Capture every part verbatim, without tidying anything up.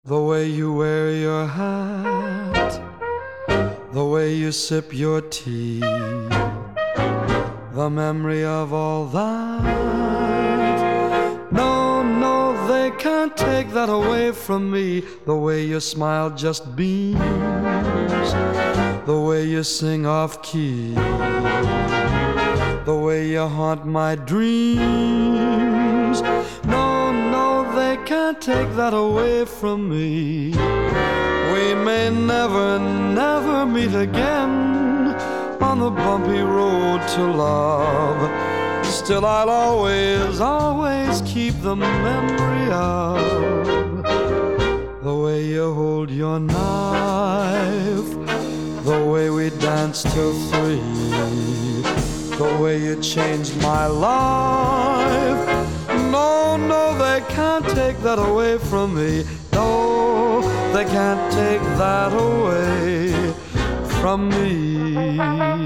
The way you wear your hat, the way you sip your tea, the memory of all that. No, no, they can't take that away from me. The way your smile just beams, the way you sing off key, the way you haunt my dreams. No, no, they can't take that away from me. We may never, never meet again on the bumpy road to love. Still I'll always, always keep the memory of the way you hold your knife, the way we danced till three, the way you changed my life. No, no, they can't take that away from me. No, they can't take that away from me.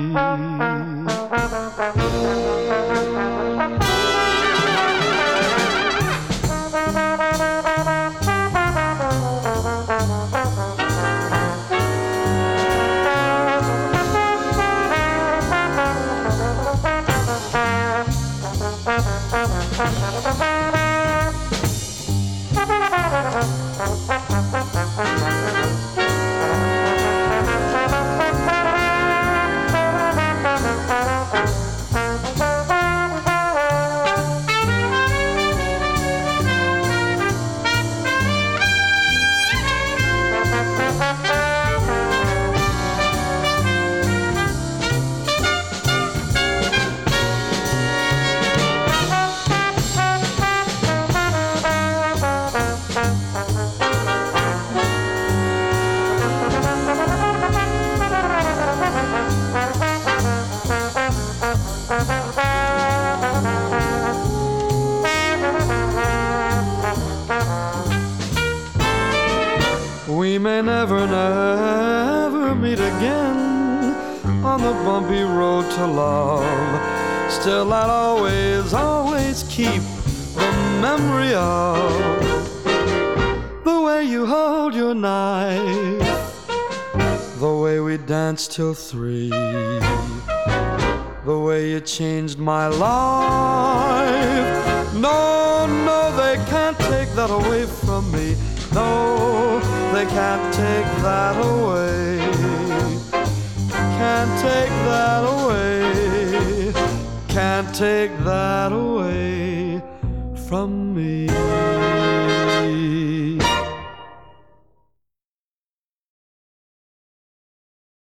We may never, never meet again on the bumpy road to love. Still I'll always, always keep the memory of the way you hold your knife, the way we danced till three, the way you changed my life. No, no, they can't take that away from me. No, they can't take that away. Can't take that away. Can't take that away from me.